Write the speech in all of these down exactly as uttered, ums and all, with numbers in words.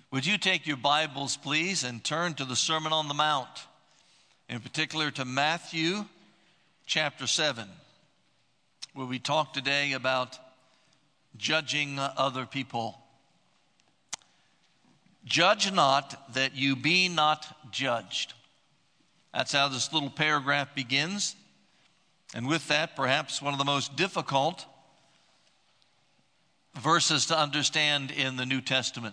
Would you take your Bibles, please, and turn to the Sermon on the Mount, in particular to Matthew chapter seven, where we talk today about judging other people. Judge not that you be not judged. That's how this little paragraph begins. And with that, perhaps one of the most difficult verses to understand in the New Testament.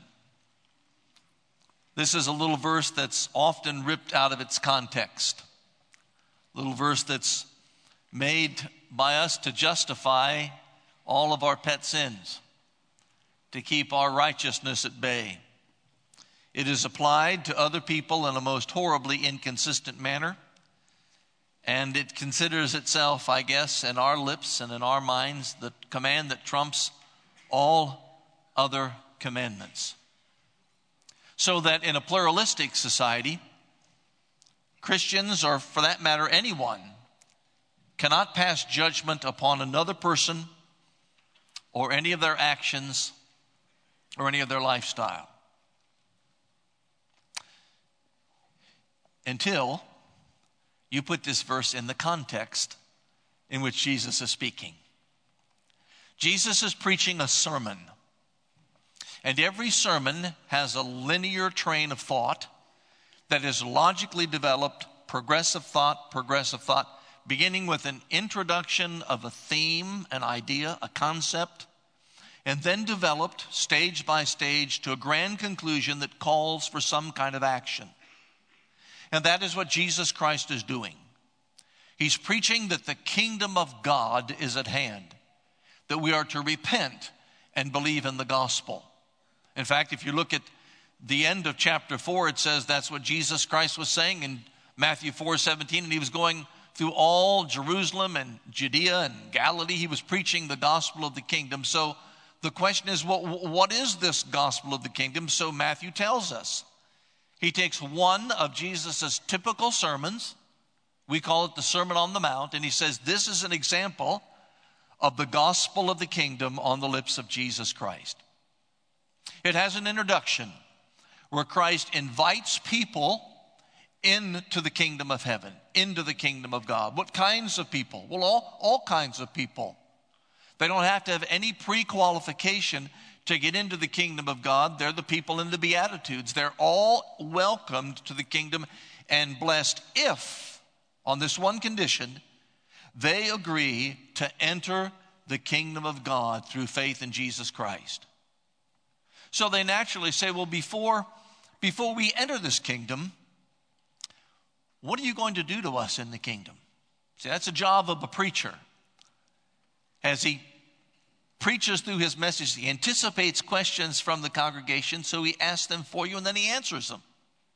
This is a little verse that's often ripped out of its context. A little verse that's made by us to justify all of our pet sins, to keep our righteousness at bay. It is applied to other people in a most horribly inconsistent manner, and it considers itself, I guess, in our lips and in our minds, the command that trumps all other commandments. So that in a pluralistic society, Christians, or for that matter anyone, cannot pass judgment upon another person or any of their actions or any of their lifestyle until you put this verse in the context in which Jesus is speaking. Jesus is preaching a sermon. And every sermon has a linear train of thought that is logically developed, progressive thought, progressive thought, beginning with an introduction of a theme, an idea, a concept, and then developed stage by stage to a grand conclusion that calls for some kind of action. And that is what Jesus Christ is doing. He's preaching that the kingdom of God is at hand, that we are to repent and believe in the gospel. In fact, if you look at the end of chapter four, it says that's what Jesus Christ was saying in Matthew four seventeen, and he was going through all Jerusalem and Judea and Galilee. He was preaching the gospel of the kingdom. So the question is, what, what is this gospel of the kingdom? So Matthew tells us. He takes one of Jesus' typical sermons, we call it the Sermon on the Mount, and he says this is an example of the gospel of the kingdom on the lips of Jesus Christ. It has an introduction where Christ invites people into the kingdom of heaven, into the kingdom of God. What kinds of people? Well, all, all kinds of people. They don't have to have any pre-qualification to get into the kingdom of God. They're the people in the Beatitudes. They're all welcomed to the kingdom and blessed if, on this one condition, they agree to enter the kingdom of God through faith in Jesus Christ. So they naturally say, well, before, before we enter this kingdom, what are you going to do to us in the kingdom? See, that's a job of a preacher. As he preaches through his message, he anticipates questions from the congregation, so he asks them for you, and then he answers them.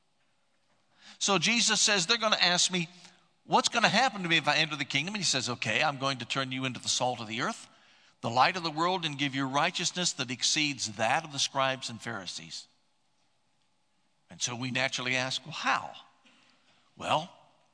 So Jesus says, they're going to ask me, what's going to happen to me if I enter the kingdom? And he says, okay, I'm going to turn you into the salt of the earth, the light of the world, and give you righteousness that exceeds that of the scribes and Pharisees. And so we naturally ask, well, how? Well,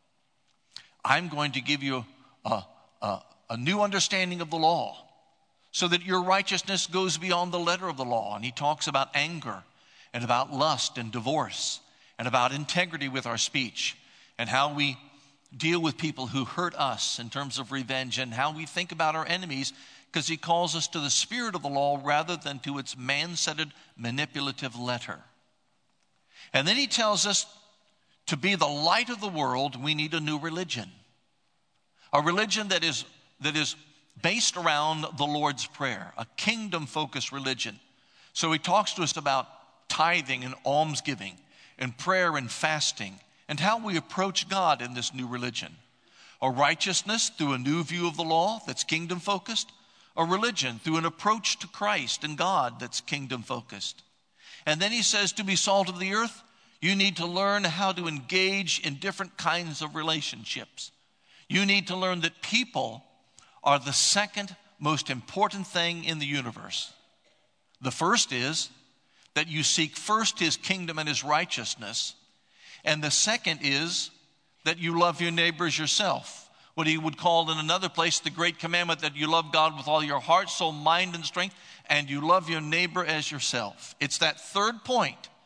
I'm going to give you a, a, a new understanding of the law so that your righteousness goes beyond the letter of the law. And he talks about anger and about lust and divorce and about integrity with our speech and how we deal with people who hurt us in terms of revenge and how we think about our enemies, because he calls us to the spirit of the law rather than to its man-centered manipulative letter. And then he tells us to be the light of the world, we need a new religion. A religion that is, that is based around the Lord's Prayer, a kingdom-focused religion. So he talks to us about tithing and almsgiving and prayer and fasting and how we approach God in this new religion. A righteousness through a new view of the law that's kingdom-focused. A religion through an approach to Christ and God that's kingdom-focused. And then he says to be salt of the earth, you need to learn how to engage in different kinds of relationships. You need to learn that people are the second most important thing in the universe. The first is that you seek first his kingdom and his righteousness. And the second is that you love your neighbors yourself. What he would call in another place the great commandment, that you love God with all your heart, soul, mind, and strength, and you love your neighbor as yourself. It's that third point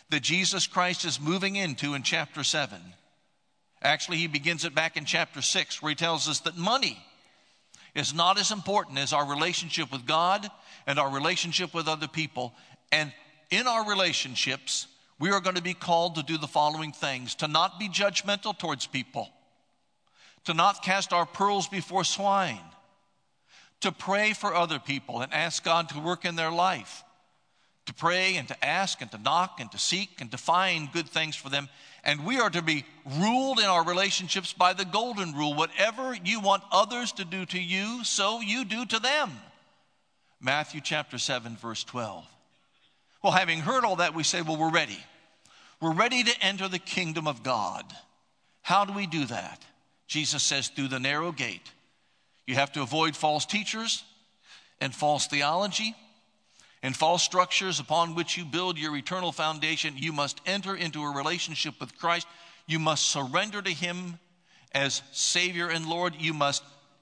that Jesus Christ is moving into in chapter seven. Actually, he begins it back in chapter six, where he tells us that money is not as important as our relationship with God and our relationship with other people. And in our relationships, we are going to be called to do the following things: to not be judgmental towards people, to not cast our pearls before swine, to pray for other people and ask God to work in their life, to pray and to ask and to knock and to seek and to find good things for them. And we are to be ruled in our relationships by the golden rule: whatever you want others to do to you, so you do to them. Matthew chapter seven, verse twelve. Well, having heard all that, we say, well, we're ready. We're ready to enter the kingdom of God. How do we do that? Jesus says, through the narrow gate. You have to avoid false teachers and false theology and false structures upon which you build your eternal foundation. You must enter into a relationship with Christ. You must surrender to him as Savior and Lord. You must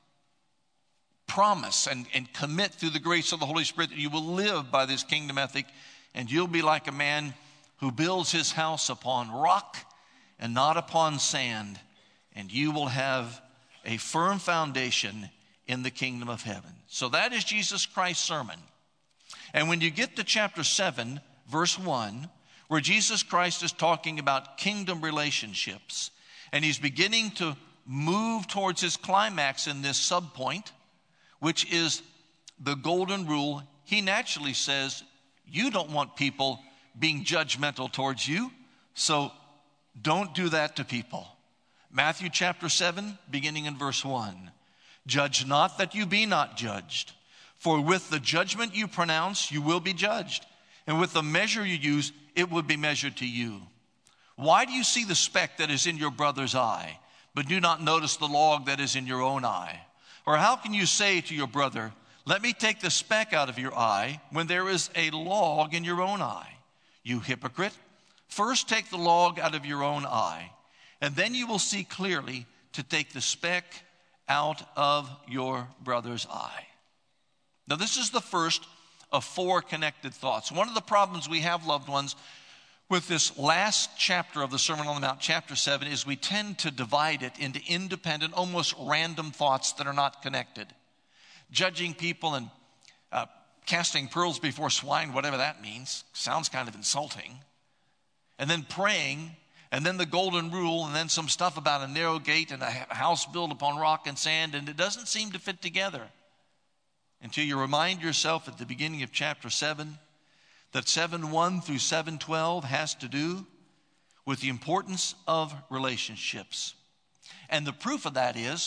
promise and, and commit through the grace of the Holy Spirit that you will live by this kingdom ethic, and you'll be like a man who builds his house upon rock and not upon sand, and you will have a firm foundation in the kingdom of heaven. So that is Jesus Christ's sermon. And when you get to chapter seven, verse one, where Jesus Christ is talking about kingdom relationships, and he's beginning to move towards his climax in this subpoint, which is the golden rule, he naturally says, you don't want people being judgmental towards you, so don't do that to people. Matthew chapter seven, beginning in verse one. Judge not that you be not judged. For with the judgment you pronounce, you will be judged. And with the measure you use, it will be measured to you. Why do you see the speck that is in your brother's eye, but do not notice the log that is in your own eye? Or how can you say to your brother, let me take the speck out of your eye, when there is a log in your own eye? You hypocrite, first take the log out of your own eye, and then you will see clearly to take the speck out of your brother's eye. Now, this is the first of four connected thoughts. One of the problems we have, loved ones, with this last chapter of the Sermon on the Mount, chapter seven, is we tend to divide it into independent, almost random thoughts that are not connected. Judging people and uh, casting pearls before swine, whatever that means, sounds kind of insulting. And then praying, and then the golden rule, and then some stuff about a narrow gate and a house built upon rock and sand, and it doesn't seem to fit together until you remind yourself at the beginning of chapter seven that seven one through seven twelve has to do with the importance of relationships. And the proof of that is,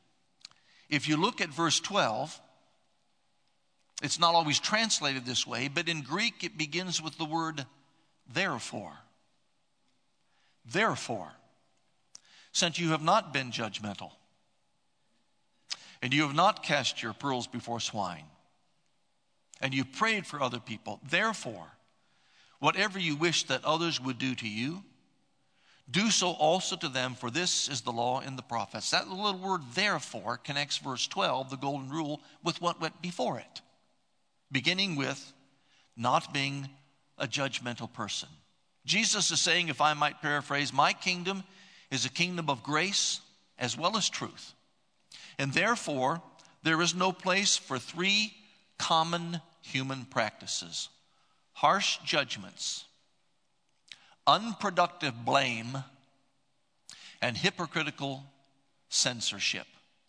if you look at verse twelve, it's not always translated this way, but in Greek it begins with the word therefore. Therefore, since you have not been judgmental, and you have not cast your pearls before swine, and you prayed for other people, therefore, whatever you wish that others would do to you, do so also to them, for this is the law and the prophets. That little word therefore connects verse twelve, the golden rule, with what went before it, beginning with not being a judgmental person. Jesus is saying, if I might paraphrase, my kingdom is a kingdom of grace as well as truth. And therefore, there is no place for three common human practices: harsh judgments, unproductive blame, and hypocritical censorship.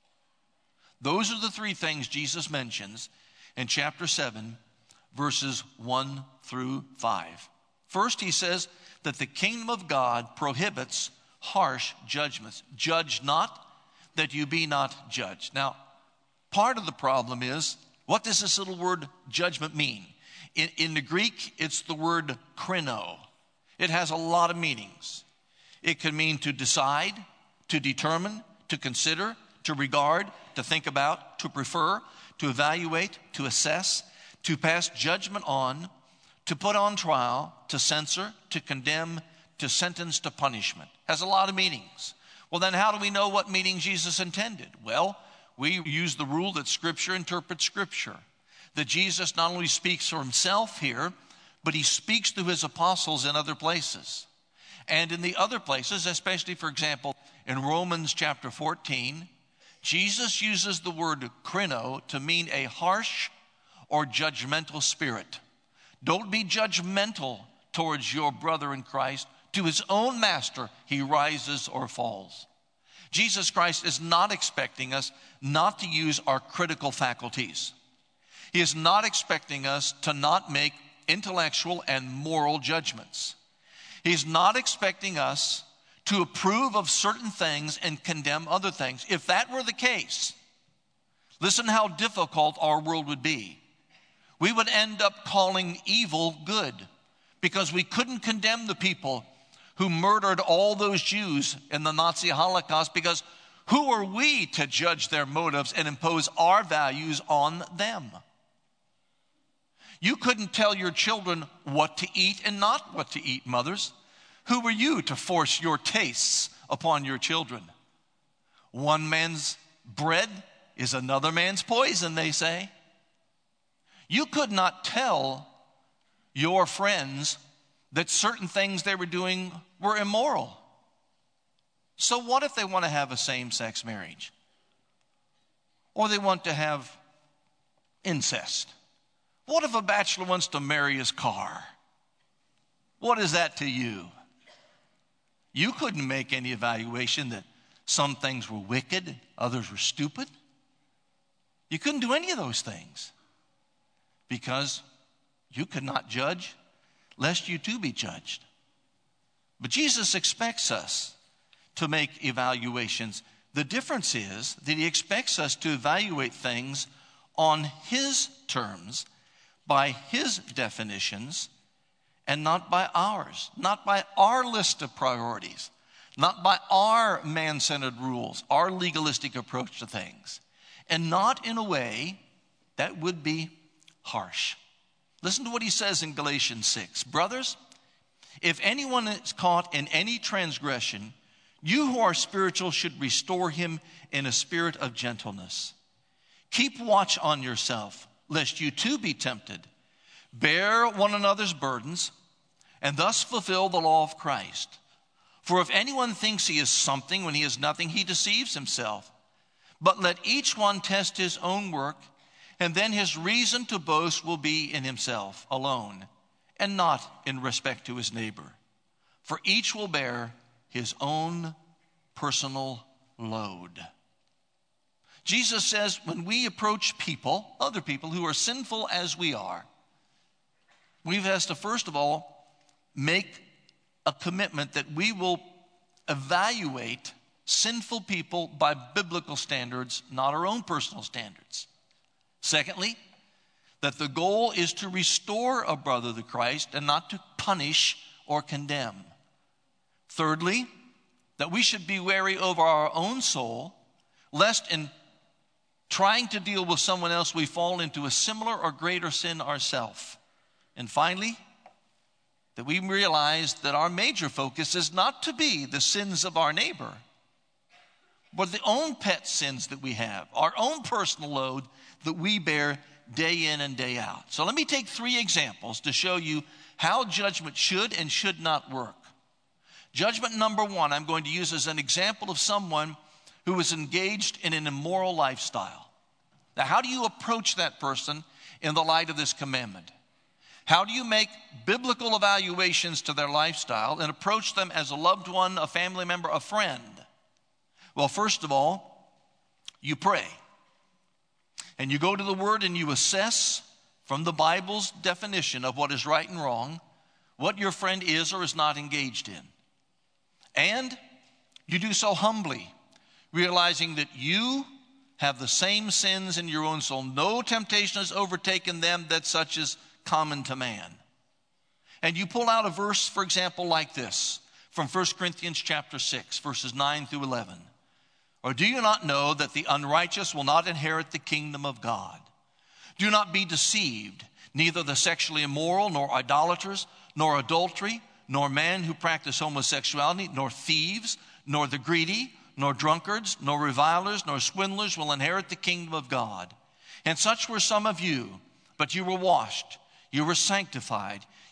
Those are the three things Jesus mentions in chapter seven, verses one through five. First, he says that the kingdom of God prohibits harsh judgments. Judge not that you be not judged. Now, part of the problem is, what does this little word judgment mean? In, in the Greek, it's the word krino. It has a lot of meanings. It can mean to decide, to determine, to consider, to regard, to think about, to prefer, to evaluate, to assess, to pass judgment on, to put on trial, to censor, to condemn, to sentence to punishment. Has a lot of meanings. Well, then how do we know what meaning Jesus intended? Well, we use the rule that Scripture interprets Scripture. That Jesus not only speaks for himself here, but he speaks through his apostles in other places. And in the other places, especially, for example, in Romans chapter fourteen, Jesus uses the word krino to mean a harsh or judgmental spirit. Don't be judgmental towards your brother in Christ. To his own master, he rises or falls. Jesus Christ is not expecting us not to use our critical faculties. He is not expecting us to not make intellectual and moral judgments. He's not expecting us to approve of certain things and condemn other things. If that were the case, listen how difficult our world would be. We would end up calling evil good because we couldn't condemn the people who murdered all those Jews in the Nazi Holocaust, because who are we to judge their motives and impose our values on them? You couldn't tell your children what to eat and not what to eat, mothers. Who were you to force your tastes upon your children? One man's bread is another man's poison, they say. You could not tell your friends that certain things they were doing were immoral. So what if they want to have a same-sex marriage? Or they want to have incest? What if a bachelor wants to marry his car? What is that to you? You couldn't make any evaluation that some things were wicked, others were stupid. You couldn't do any of those things because you could not judge lest you too be judged. But Jesus expects us to make evaluations. The difference is that he expects us to evaluate things on his terms, by his definitions, and not by ours, not by our list of priorities, not by our man-centered rules, our legalistic approach to things, and not in a way that would be harsh. Listen to what he says in Galatians six. Brothers, if anyone is caught in any transgression, you who are spiritual should restore him in a spirit of gentleness. Keep watch on yourself, lest you too be tempted. Bear one another's burdens, and thus fulfill the law of Christ. For if anyone thinks he is something when he is nothing, he deceives himself. But let each one test his own work, and then his reason to boast will be in himself alone, and not in respect to his neighbor. For each will bear his own personal load. Jesus says when we approach people, other people who are sinful as we are, we have to first of all make a commitment that we will evaluate sinful people by biblical standards, not our own personal standards. Secondly, that the goal is to restore a brother to Christ and not to punish or condemn. Thirdly, that we should be wary over our own soul, lest in trying to deal with someone else we fall into a similar or greater sin ourselves. And finally, that we realize that our major focus is not to be the sins of our neighbor, but the own pet sins that we have, our own personal load that we bear day in and day out. So let me take three examples to show you how judgment should and should not work. Judgment number one, I'm going to use as an example of someone who is engaged in an immoral lifestyle. Now, how do you approach that person in the light of this commandment? How do you make biblical evaluations to their lifestyle and approach them as a loved one, a family member, a friend? Well, first of all, you pray. And you go to the Word and you assess from the Bible's definition of what is right and wrong, what your friend is or is not engaged in. And you do so humbly, realizing that you have the same sins in your own soul. No temptation has overtaken them that such is common to man. And you pull out a verse, for example, like this, from First Corinthians chapter six, verses nine through eleven. Or do you not know that the unrighteous will not inherit the kingdom of God? Do not be deceived, neither the sexually immoral, nor idolaters, nor adultery, nor men who practice homosexuality, nor thieves, nor the greedy, nor drunkards, nor revilers, nor swindlers will inherit the kingdom of God. And such were some of you, but you were washed, you were sanctified,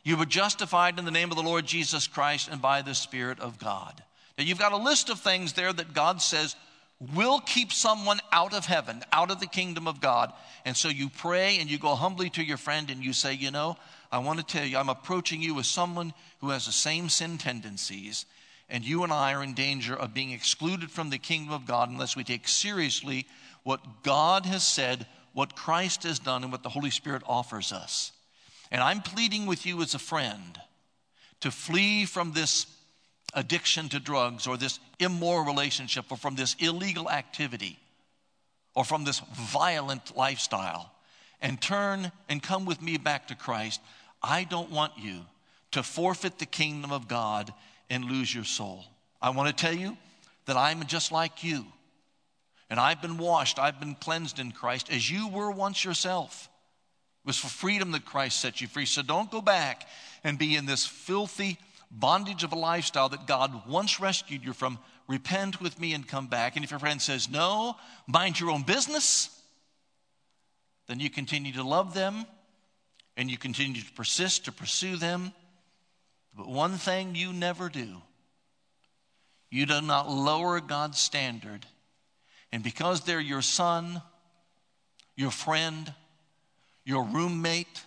You were justified in the name of the Lord Jesus Christ and by the Spirit of God. Now, you've got a list of things there that God says will keep someone out of heaven, out of the kingdom of God. And so you pray and you go humbly to your friend and you say, you know, I want to tell you, I'm approaching you as someone who has the same sin tendencies, and you and I are in danger of being excluded from the kingdom of God unless we take seriously what God has said, what Christ has done, and what the Holy Spirit offers us. And I'm pleading with you as a friend to flee from this addiction to drugs or this immoral relationship or from this illegal activity or from this violent lifestyle and turn and come with me back to Christ. I don't want you to forfeit the kingdom of God and lose your soul. I want to tell you that I'm just like you. And I've been washed, I've been cleansed in Christ as you were once yourself. It was for freedom that Christ set you free. So don't go back and be in this filthy bondage of a lifestyle that God once rescued you from. Repent with me and come back. And if your friend says, no, mind your own business, then you continue to love them and you continue to persist to pursue them. But one thing you never do, you do not lower God's standard. And because they're your son, your friend, your roommate,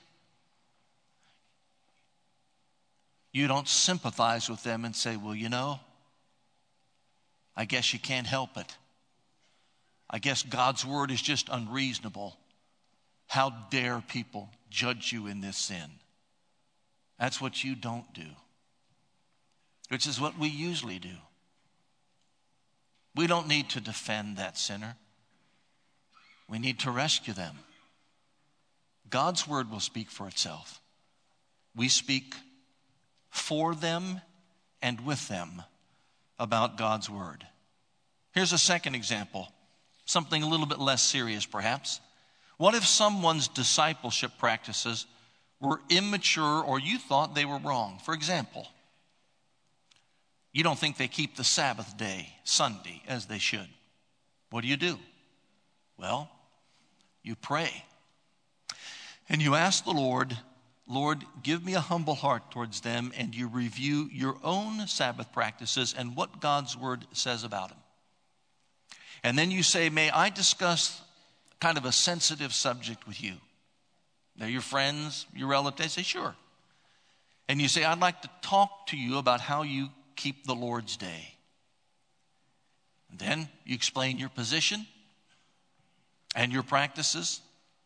you don't sympathize with them and say, well, you know, I guess you can't help it. I guess God's word is just unreasonable. How dare people judge you in this sin? That's what you don't do, which is what we usually do. We don't need to defend that sinner. We need to rescue them. God's word will speak for itself. We speak for them and with them about God's word. Here's a second example, something a little bit less serious perhaps. What if someone's discipleship practices were immature or you thought they were wrong? For example, you don't think they keep the Sabbath day, Sunday, as they should. What do you do? Well, you pray. And you ask the Lord, Lord, give me a humble heart towards them, and you review your own Sabbath practices and what God's word says about them. And then you say, may I discuss kind of a sensitive subject with you? They're your friends, your relatives. They say, sure. And you say, I'd like to talk to you about how you keep the Lord's day. And then you explain your position and your practices.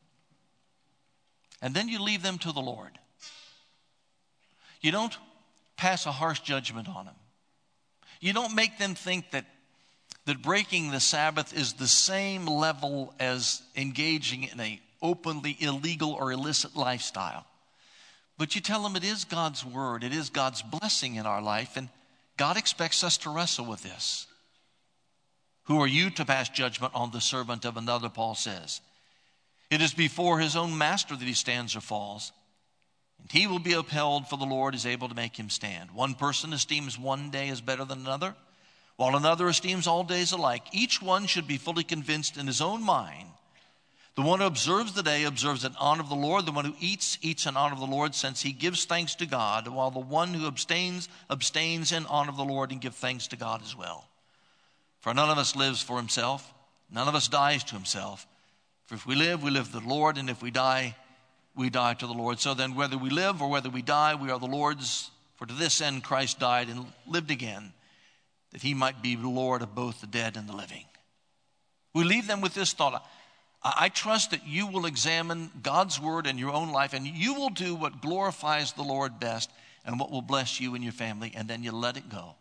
And then you leave them to the Lord. You don't pass a harsh judgment on them. You don't make them think that, that breaking the Sabbath is the same level as engaging in a openly illegal or illicit lifestyle. But you tell them it is God's word, it is God's blessing in our life, and God expects us to wrestle with this. Who are you to pass judgment on the servant of another, Paul says. It is before his own master that he stands or falls, and he will be upheld, for the Lord is able to make him stand. One person esteems one day as better than another, while another esteems all days alike. Each one should be fully convinced in his own mind. The one who observes the day observes in honor of the Lord. The one who eats, eats in honor of the Lord, since he gives thanks to God, while the one who abstains, abstains in honor of the Lord and gives thanks to God as well. For none of us lives for himself. None of us dies to himself. For if we live, we live to the Lord, and if we die, we die to the Lord. So then, whether we live or whether we die, we are the Lord's. For to this end Christ died and lived again, that he might be the Lord of both the dead and the living. We leave them with this thought. I trust that you will examine God's word in your own life, and you will do what glorifies the Lord best and what will bless you and your family, and then you let it go.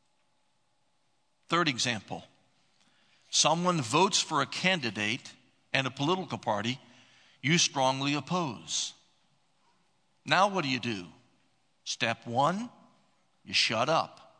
Third example, someone votes for a candidate and a political party you strongly oppose. Now what do you do? Step one, you shut up.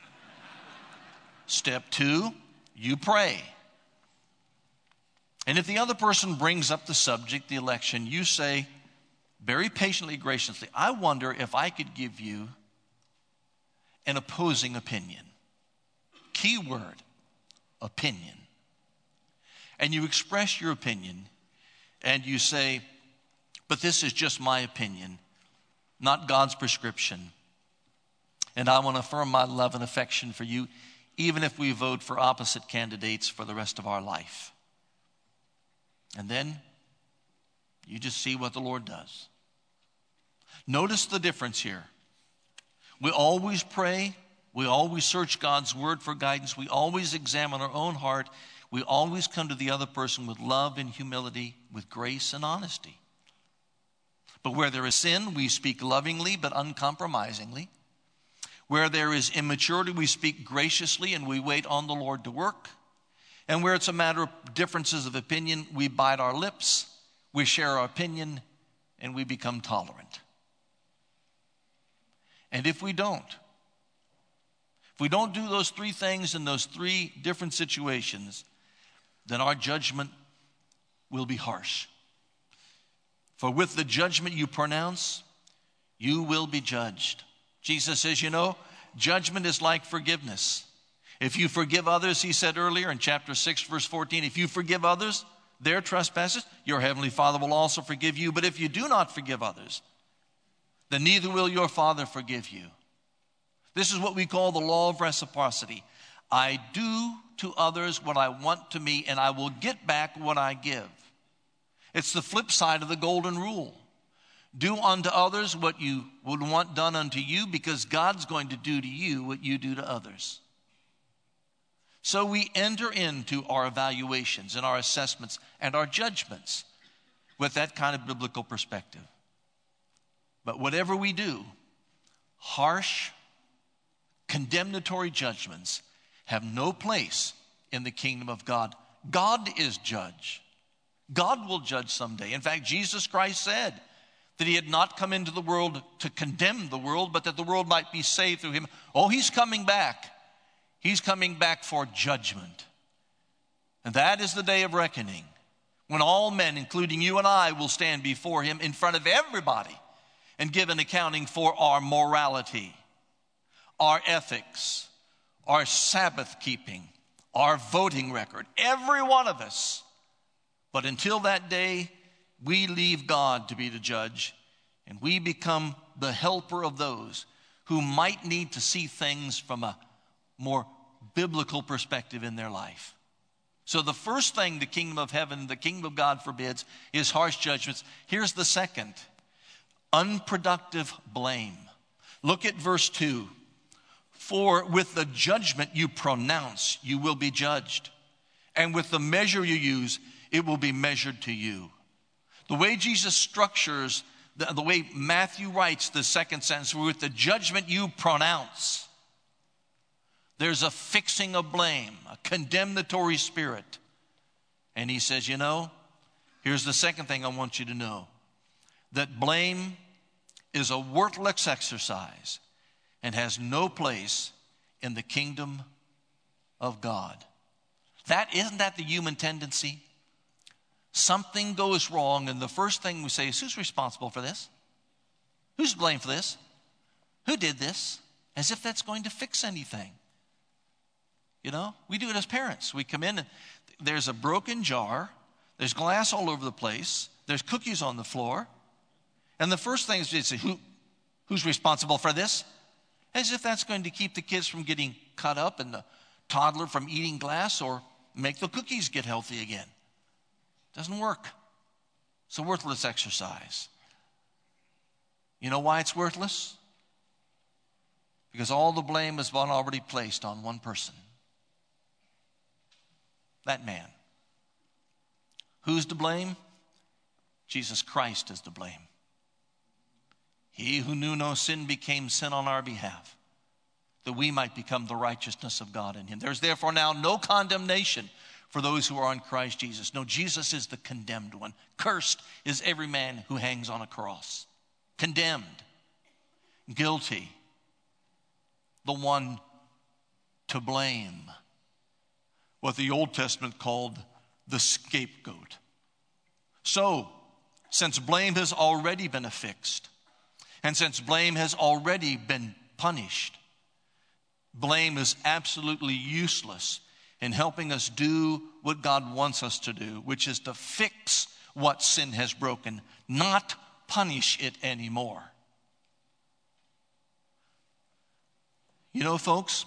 Step two, you pray. And if the other person brings up the subject, the election, you say very patiently, graciously, I wonder if I could give you an opposing opinion. Key word, opinion. And you express your opinion and you say, but this is just my opinion. not God's prescription. And I want to affirm my love and affection for you, even if we vote for opposite candidates for the rest of our life. And then you just see what the Lord does. Notice the difference here. We always pray. We always search God's word for guidance. We always examine our own heart. We always come to the other person with love and humility, with grace and honesty. But where there is sin, we speak lovingly but uncompromisingly. Where there is immaturity, we speak graciously and we wait on the Lord to work. And where it's a matter of differences of opinion, we bite our lips, we share our opinion, and we become tolerant. And if we don't, if we don't do those three things in those three different situations, then our judgment will be harsh. For with the judgment you pronounce, you will be judged. Jesus says, you know, judgment is like forgiveness. If you forgive others, he said earlier in chapter six, verse fourteen, if you forgive others their trespasses, your heavenly Father will also forgive you. But if you do not forgive others, then neither will your Father forgive you. This is what we call the law of reciprocity. I do to others what I want to me, and I will get back what I give. It's the flip side of the golden rule. Do unto others what you would want done unto you, because God's going to do to you what you do to others. So we enter into our evaluations and our assessments and our judgments with that kind of biblical perspective. But whatever we do, harsh, condemnatory judgments have no place in the kingdom of God. God is judge. God will judge someday. In fact, Jesus Christ said that he had not come into the world to condemn the world, but that the world might be saved through him. Oh, he's coming back. He's coming back for judgment. And that is the day of reckoning, when all men, including you and I, will stand before him in front of everybody and give an accounting for our morality, our ethics, our Sabbath keeping, our voting record, every one of us. But until that day, we leave God to be the judge, and we become the helper of those who might need to see things from a more biblical perspective in their life. So the first thing the kingdom of heaven, the kingdom of God forbids, is harsh judgments. Here's the second: unproductive blame. Look at verse two. For with the judgment you pronounce, you will be judged. And with the measure you use, it will be measured to you. The way Jesus structures, the, the way Matthew writes the second sentence, with the judgment you pronounce, there's a fixing of blame, a condemnatory spirit. And he says, you know, here's the second thing I want you to know, that blame is a worthless exercise and has no place in the kingdom of God. That isn't that the human tendency? Something goes wrong, and the first thing we say is, who's responsible for this? Who's to blame for this? Who did this? As if that's going to fix anything. You know, we do it as parents. We come in and there's a broken jar, there's glass all over the place, there's cookies on the floor, and the first thing is to say, Who, who's responsible for this? As if that's going to keep the kids from getting cut up and the toddler from eating glass or make the cookies get healthy again. Doesn't work. It's a worthless exercise. You know why it's worthless? Because all the blame has been already placed on one person. That man. Who's to blame? Jesus Christ is to blame. He who knew no sin became sin on our behalf, that we might become the righteousness of God in him. There's therefore now no condemnation for those who are in Christ Jesus. No, Jesus is the condemned one. Cursed is every man who hangs on a cross. Condemned, guilty, the one to blame. What the Old Testament called the scapegoat. So, since blame has already been affixed, and since blame has already been punished, blame is absolutely useless in helping us do what God wants us to do, which is to fix what sin has broken, not punish it anymore. You know, folks,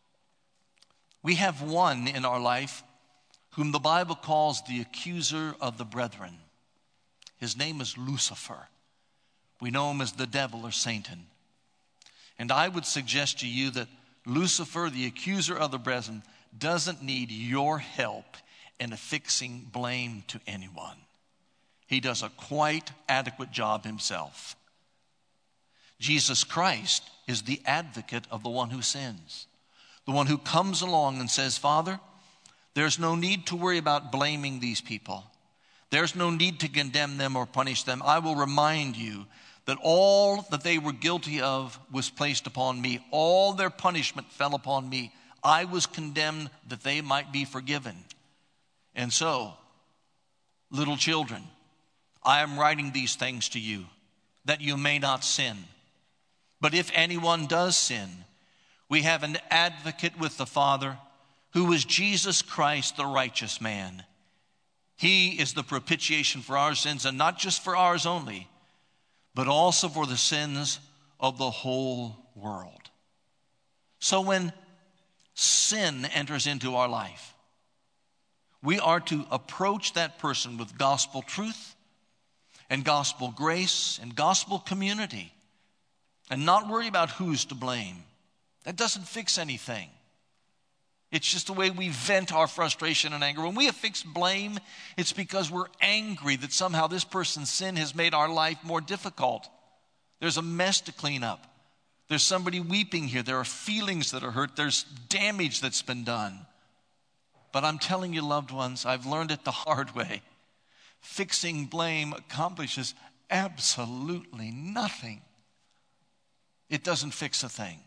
we have one in our life whom the Bible calls the accuser of the brethren. His name is Lucifer. We know him as the devil or Satan. And I would suggest to you that Lucifer, the accuser of the brethren, doesn't need your help in affixing blame to anyone. He does a quite adequate job himself. Jesus Christ is the advocate of the one who sins. The one who comes along and says, Father, there's no need to worry about blaming these people. There's no need to condemn them or punish them. I will remind you that all that they were guilty of was placed upon me. All their punishment fell upon me. I was condemned that they might be forgiven. And so, little children, I am writing these things to you that you may not sin. But if anyone does sin, we have an advocate with the Father, who is Jesus Christ, the righteous man. He is the propitiation for our sins, and not just for ours only, but also for the sins of the whole world. So when sin enters into our life, we are to approach that person with gospel truth and gospel grace and gospel community, and not worry about who's to blame. That doesn't fix anything. It's just the way we vent our frustration and anger. When we affix blame, it's because we're angry that somehow this person's sin has made our life more difficult. There's a mess to clean up. There's somebody weeping here. There are feelings that are hurt. There's damage that's been done. But I'm telling you, loved ones, I've learned it the hard way. Fixing blame accomplishes absolutely nothing. It doesn't fix a thing.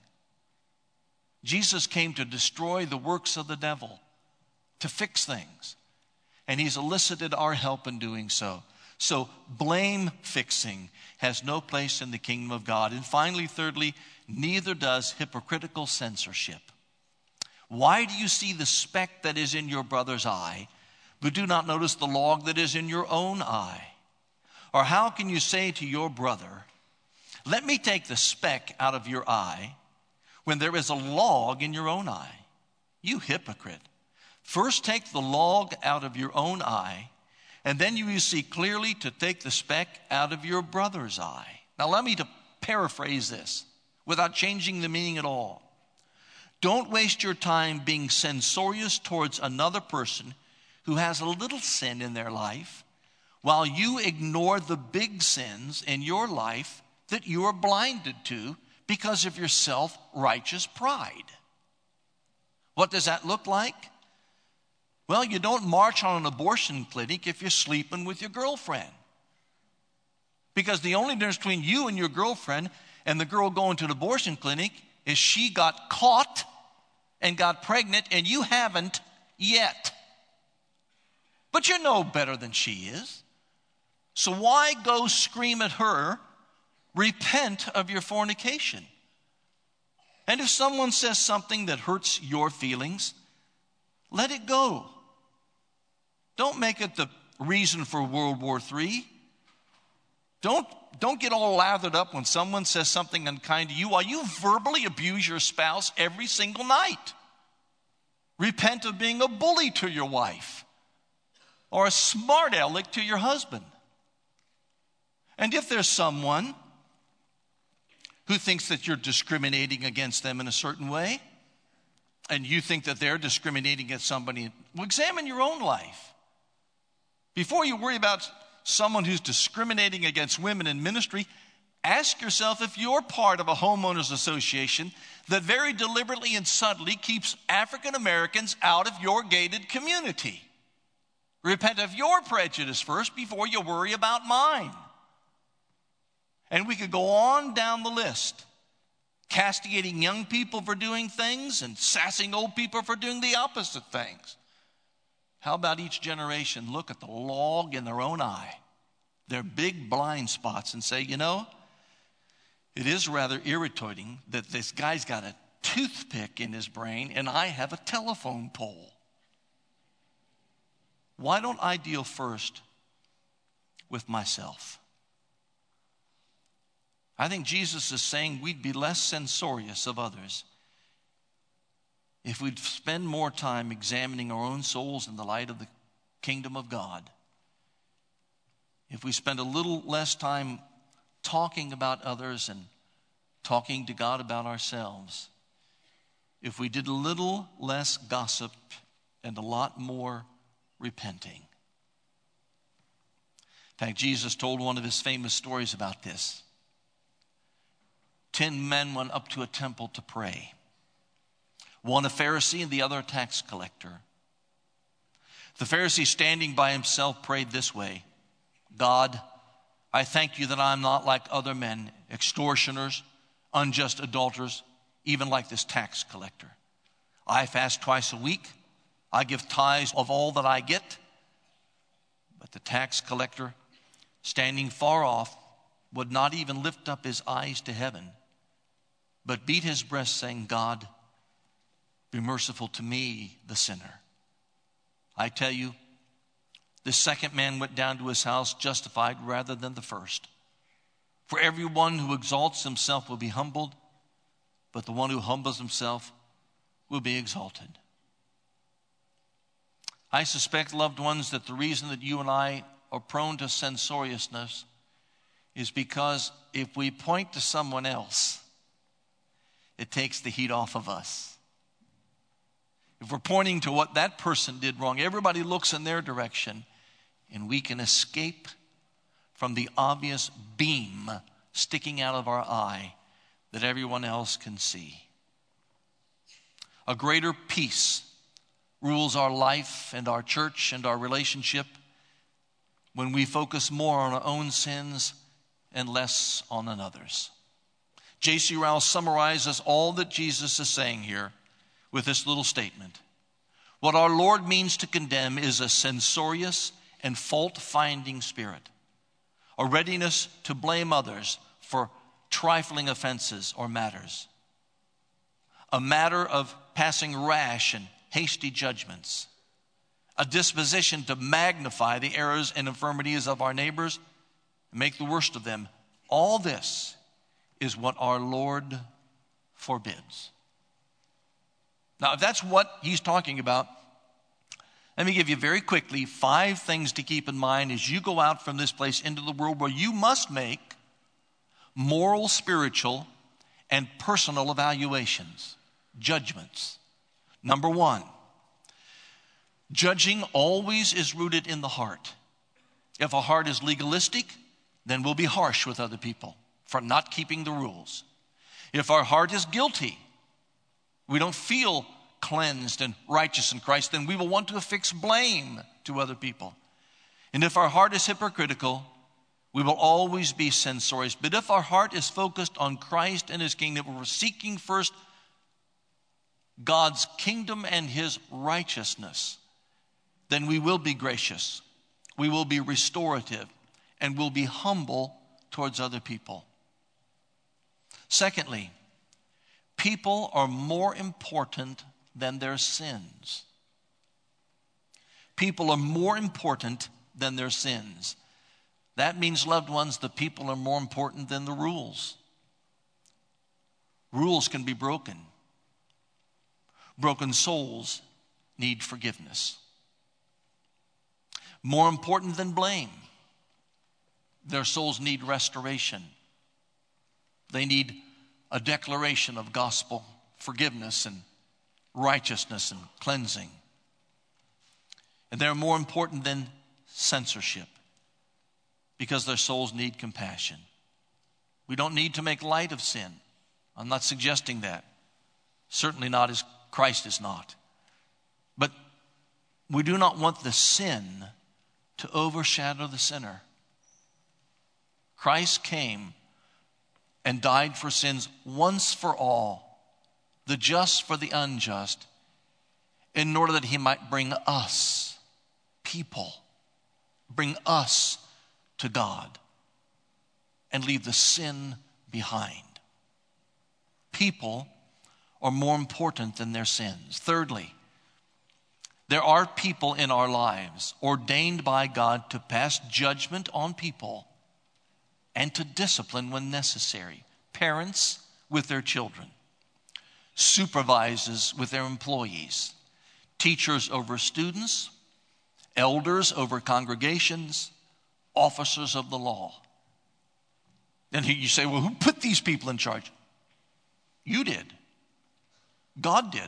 Jesus came to destroy the works of the devil, to fix things. And he's elicited our help in doing so. So blame fixing has no place in the kingdom of God. And finally, thirdly, neither does hypocritical censorship. Why do you see the speck that is in your brother's eye, but do not notice the log that is in your own eye? Or how can you say to your brother, let me take the speck out of your eye, when there is a log in your own eye? You hypocrite. First take the log out of your own eye, and then you will see clearly to take the speck out of your brother's eye. Now let me to paraphrase this without changing the meaning at all. Don't waste your time being censorious towards another person who has a little sin in their life, while you ignore the big sins in your life that you are blinded to because of your self-righteous pride. What does that look like? Well, you don't march on an abortion clinic if you're sleeping with your girlfriend. Because the only difference between you and your girlfriend and the girl going to the abortion clinic is she got caught and got pregnant and you haven't yet. But you're no better than she is. So why go scream at her, repent of your fornication? And if someone says something that hurts your feelings, let it go. Don't make it the reason for World War Three. Don't, don't get all lathered up when someone says something unkind to you while you verbally abuse your spouse every single night. Repent of being a bully to your wife or a smart aleck to your husband. And if there's someone who thinks that you're discriminating against them in a certain way, and you think that they're discriminating against somebody, well, examine your own life. Before you worry about someone who's discriminating against women in ministry, ask yourself if you're part of a homeowners association that very deliberately and subtly keeps African Americans out of your gated community. Repent of your prejudice first before you worry about mine. And we could go on down the list, castigating young people for doing things and sassing old people for doing the opposite things. How about each generation look at the log in their own eye, their big blind spots, and say, you know, it is rather irritating that this guy's got a toothpick in his brain and I have a telephone pole. Why don't I deal first with myself? I think Jesus is saying we'd be less censorious of others if we'd spend more time examining our own souls in the light of the kingdom of God, if we spend a little less time talking about others and talking to God about ourselves, if we did a little less gossip and a lot more repenting. In fact, Jesus told one of his famous stories about this. Ten men went up to a temple to pray. One a Pharisee and the other a tax collector. The Pharisee, standing by himself, prayed this way: God, I thank you that I'm not like other men, extortioners, unjust adulterers, even like this tax collector. I fast twice a week. I give tithes of all that I get. But the tax collector, standing far off, would not even lift up his eyes to heaven, but beat his breast, saying, God, be merciful to me, the sinner. I tell you, the second man went down to his house justified rather than the first. For everyone who exalts himself will be humbled, but the one who humbles himself will be exalted. I suspect, loved ones, that the reason that you and I are prone to censoriousness is because if we point to someone else, it takes the heat off of us. If we're pointing to what that person did wrong, everybody looks in their direction, and we can escape from the obvious beam sticking out of our eye that everyone else can see. A greater peace rules our life and our church and our relationship when we focus more on our own sins and less on another's. J C Ryle summarizes all that Jesus is saying here with this little statement. What our Lord means to condemn is a censorious and fault-finding spirit, a readiness to blame others for trifling offenses or matters, a matter of passing rash and hasty judgments, a disposition to magnify the errors and infirmities of our neighbors and make the worst of them. All this is what our Lord forbids. Now, if that's what he's talking about, let me give you very quickly five things to keep in mind as you go out from this place into the world where you must make moral, spiritual, and personal evaluations, judgments. Number one, judging always is rooted in the heart. If a heart is legalistic, then we'll be harsh with other people for not keeping the rules. If our heart is guilty, we don't feel cleansed and righteous in Christ, then we will want to affix blame to other people. And if our heart is hypocritical, we will always be censorious. But if our heart is focused on Christ and his kingdom, we're seeking first God's kingdom and his righteousness, then we will be gracious, we will be restorative, and we'll be humble towards other people. Secondly, people are more important than their sins. People are more important than their sins. That means, loved ones, the people are more important than the rules. Rules can be broken. Broken souls need forgiveness. More important than blame, their souls need restoration. They need a declaration of gospel forgiveness and righteousness and cleansing. And they're more important than censorship because their souls need compassion. We don't need to make light of sin. I'm not suggesting that. Certainly not as Christ is not. But we do not want the sin to overshadow the sinner. Christ came and died for sins once for all, the just for the unjust, in order that he might bring us, people, bring us to God and leave the sin behind. People are more important than their sins. Thirdly, there are people in our lives ordained by God to pass judgment on people and to discipline when necessary. Parents with their children. supervises with their employees, teachers over students, elders over congregations, officers of the law. Then you say, well, who put these people in charge? You did. God did.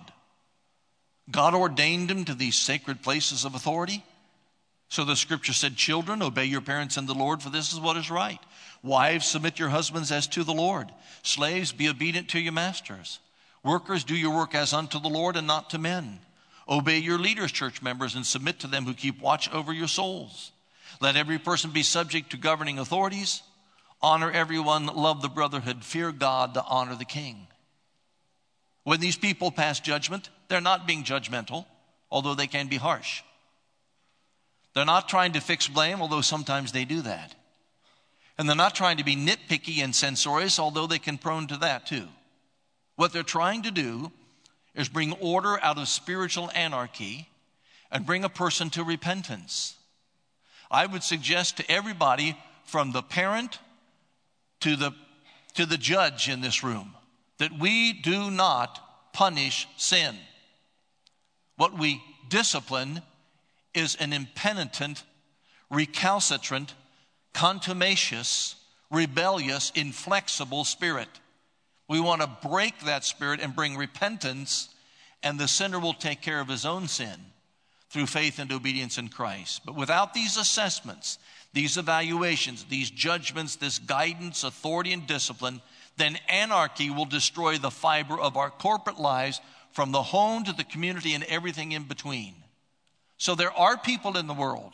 God ordained them to these sacred places of authority. So the scripture said, children, obey your parents in the Lord, for this is what is right. Wives, submit your husbands as to the Lord. Slaves, be obedient to your masters. Workers, do your work as unto the Lord and not to men. Obey your leaders, church members, and submit to them who keep watch over your souls. Let every person be subject to governing authorities. Honor everyone, love the brotherhood, fear God, to honor the king. When these people pass judgment, they're not being judgmental, although they can be harsh. They're not trying to fix blame, although sometimes they do that. And they're not trying to be nitpicky and censorious, although they can prone to that too. What they're trying to do is bring order out of spiritual anarchy and bring a person to repentance. I would suggest to everybody, from the parent to the, to the judge in this room, that we do not punish sin. What we discipline is an impenitent, recalcitrant, contumacious, rebellious, inflexible spirit. We want to break that spirit and bring repentance, and the sinner will take care of his own sin through faith and obedience in Christ. But without these assessments, these evaluations, these judgments, this guidance, authority, and discipline, then anarchy will destroy the fiber of our corporate lives, from the home to the community and everything in between. So there are people in the world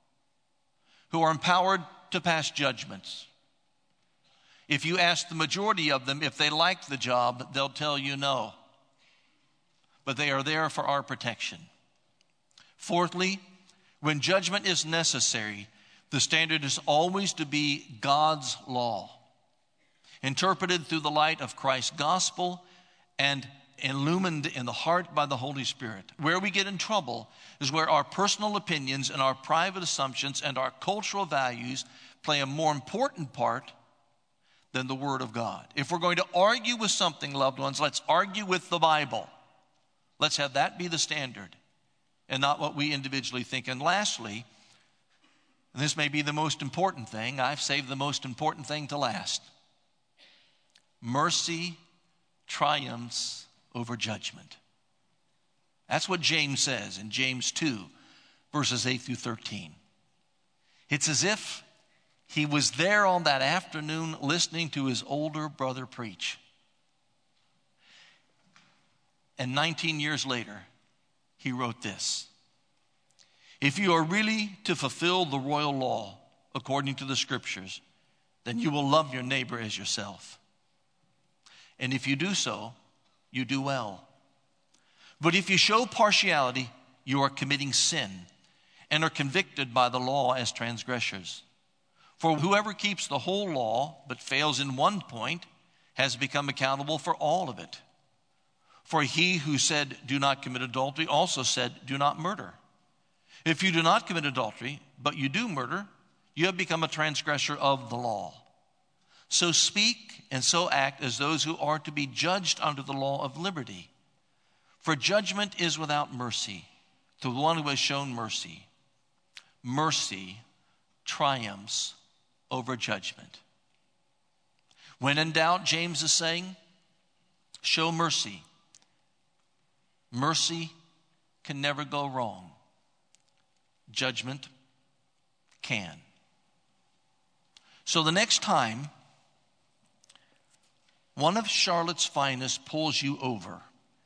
who are empowered to pass judgments. If you ask the majority of them if they like the job, they'll tell you no. But they are there for our protection. Fourthly, when judgment is necessary, the standard is always to be God's law, interpreted through the light of Christ's gospel and illumined in the heart by the Holy Spirit. Where we get in trouble is where our personal opinions and our private assumptions and our cultural values play a more important part than the Word of God. If we're going to argue with something, loved ones, let's argue with the Bible. Let's have that be the standard and not what we individually think. And lastly, and this may be the most important thing, I've saved the most important thing to last. Mercy triumphs over judgment. That's what James says in James two, verses eight through thirteen. It's as if he was there on that afternoon listening to his older brother preach. And nineteen years later, he wrote this: if you are really to fulfill the royal law according to the scriptures, then you will love your neighbor as yourself. And if you do so, you do well. But if you show partiality, you are committing sin and are convicted by the law as transgressors. For whoever keeps the whole law but fails in one point has become accountable for all of it. For he who said, do not commit adultery, also said, do not murder. If you do not commit adultery, but you do murder, you have become a transgressor of the law. So speak and so act as those who are to be judged under the law of liberty. For judgment is without mercy to the one who has shown mercy. Mercy triumphs over judgment. When in doubt, James is saying, show mercy. Mercy can never go wrong. Judgment can. So the next time one of Charlotte's finest pulls you over,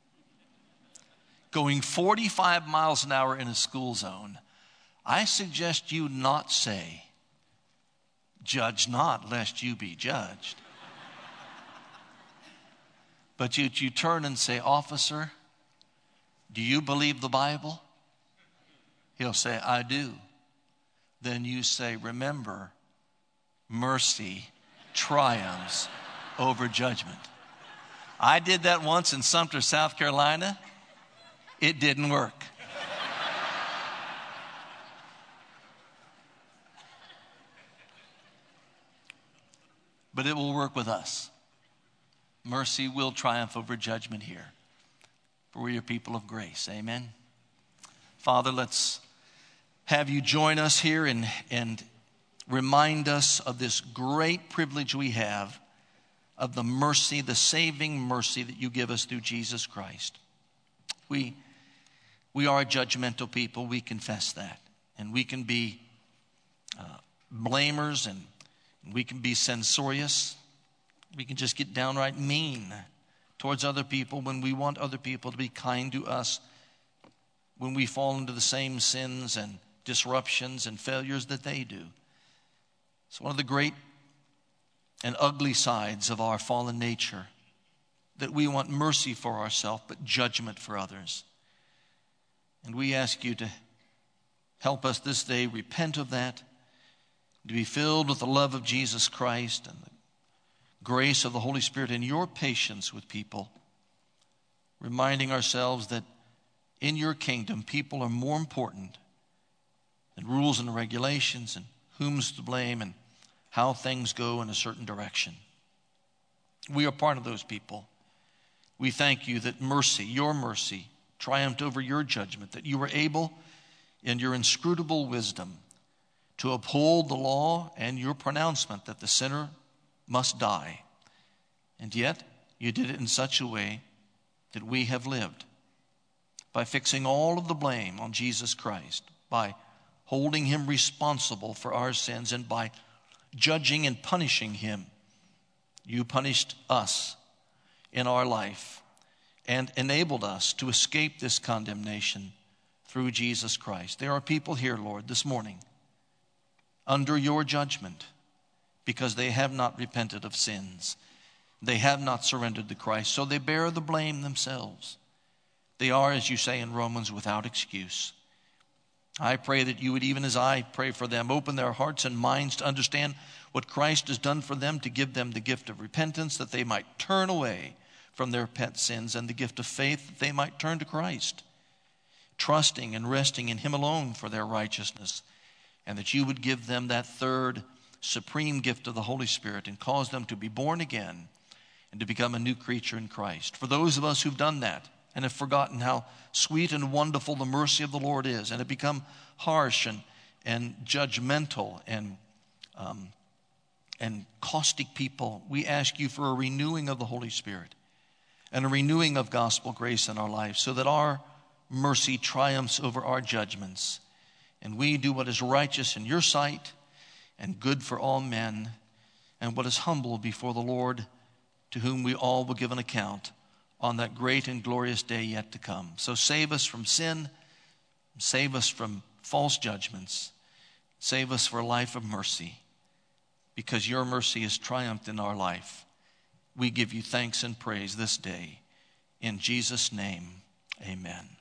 going forty-five miles an hour in a school zone, I suggest you not say, judge not, lest you be judged. But you, you turn and say, officer, do you believe the Bible? He'll say, I do. Then you say, remember, mercy triumphs over judgment. I did that once in Sumter, South Carolina. It didn't work. But it will work with us. Mercy will triumph over judgment here. for we are people of grace. Amen. Father, let's have you join us here and, and remind us of this great privilege we have of the mercy, the saving mercy that you give us through Jesus Christ. We, we are a judgmental people. We confess that. And we can be uh, blamers, and we can be censorious. We can just get downright mean towards other people when we want other people to be kind to us, when we fall into the same sins and disruptions and failures that they do. It's one of the great and ugly sides of our fallen nature, that we want mercy for ourselves but judgment for others. And we ask you to help us this day repent of that, to be filled with the love of Jesus Christ and the grace of the Holy Spirit and your patience with people, reminding ourselves that in your kingdom, people are more important than rules and regulations and whom's to blame and how things go in a certain direction. We are part of those people. We thank you that mercy, your mercy, triumphed over your judgment, that you were able in your inscrutable wisdom to uphold the law and your pronouncement that the sinner must die. And yet, you did it in such a way that we have lived by fixing all of the blame on Jesus Christ, by holding him responsible for our sins, and by judging and punishing him. You punished us in our life and enabled us to escape this condemnation through Jesus Christ. There are people here, Lord, this morning under your judgment because they have not repented of sins. They have not surrendered to Christ, so they bear the blame themselves. They are, as you say in Romans, without excuse. I pray that you would, even as I pray for them, open their hearts and minds to understand what Christ has done for them, to give them the gift of repentance, that they might turn away from their pet sins, and the gift of faith, that they might turn to Christ, trusting and resting in him alone for their righteousness, and that you would give them that third supreme gift of the Holy Spirit and cause them to be born again and to become a new creature in Christ. For those of us who've done that and have forgotten how sweet and wonderful the mercy of the Lord is, and have become harsh and, and judgmental and, um, and caustic people, we ask you for a renewing of the Holy Spirit and a renewing of gospel grace in our lives, so that our mercy triumphs over our judgments, and we do what is righteous in your sight and good for all men, and what is humble before the Lord, to whom we all will give an account on that great and glorious day yet to come. So save us from sin, save us from false judgments, save us for a life of mercy, because your mercy has triumphed in our life. We give you thanks and praise this day. In Jesus' name, amen.